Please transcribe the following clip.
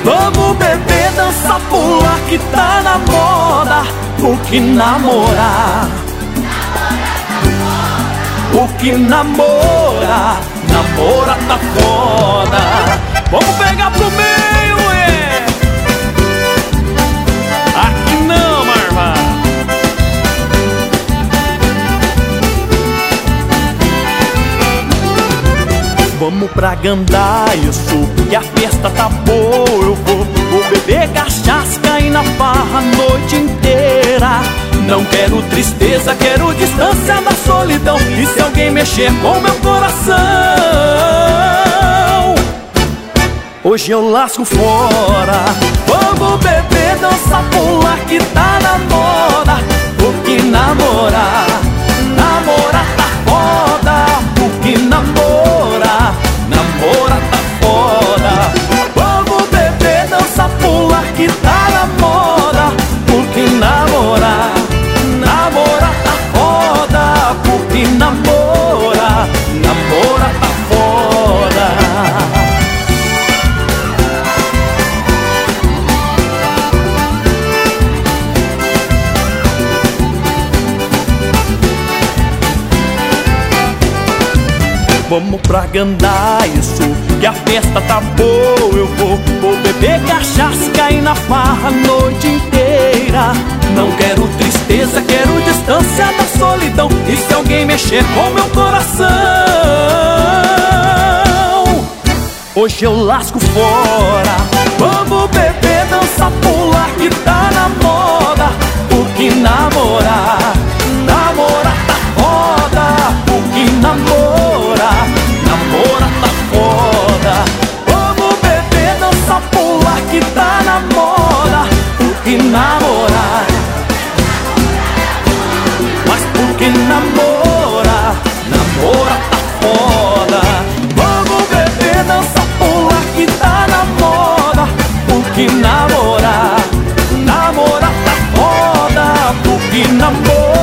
Vamos beber, dançar, pular que tá na moda. O que namorar, o que namora, namora tá foda. Vamos pegar pro meio, é. Aqui não, Marva. Vamos pra Gandaia-Sul, que a festa tá boa. Eu vou beber cachaça, cair na farra a noite inteira. Não quero tristeza, quero distância da solidão. E se alguém mexer com meu coração, hoje eu lasco fora. Vamos beber, dançar, pular que tá na moda. Porque namorar, namorar tá foda. Porque namora, namora tá foda. Vamos beber, dançar, pular que tá na moda. Porque namorar, namora tá foda. Porque namora, namora tá foda. Vamos pra Gandaia-Sul, que a festa tá boa. Eu vou beber cachaça, cair na farra a noite inteira. Não quero tristeza, quero distância da solidão. E se alguém mexer com meu coração, hoje eu lasco fora. Vamos beber, dançar, pular que tá na moda. Porque namorar, namorar tá foda. Porque namora, namora tá foda. Vamos beber, dançar, pular que tá na moda. Porque namorar, mas porque namora, namora tá foda. Vamos beber, dançar, pular que tá na moda. Porque namorar, namora tá foda. Porque namora.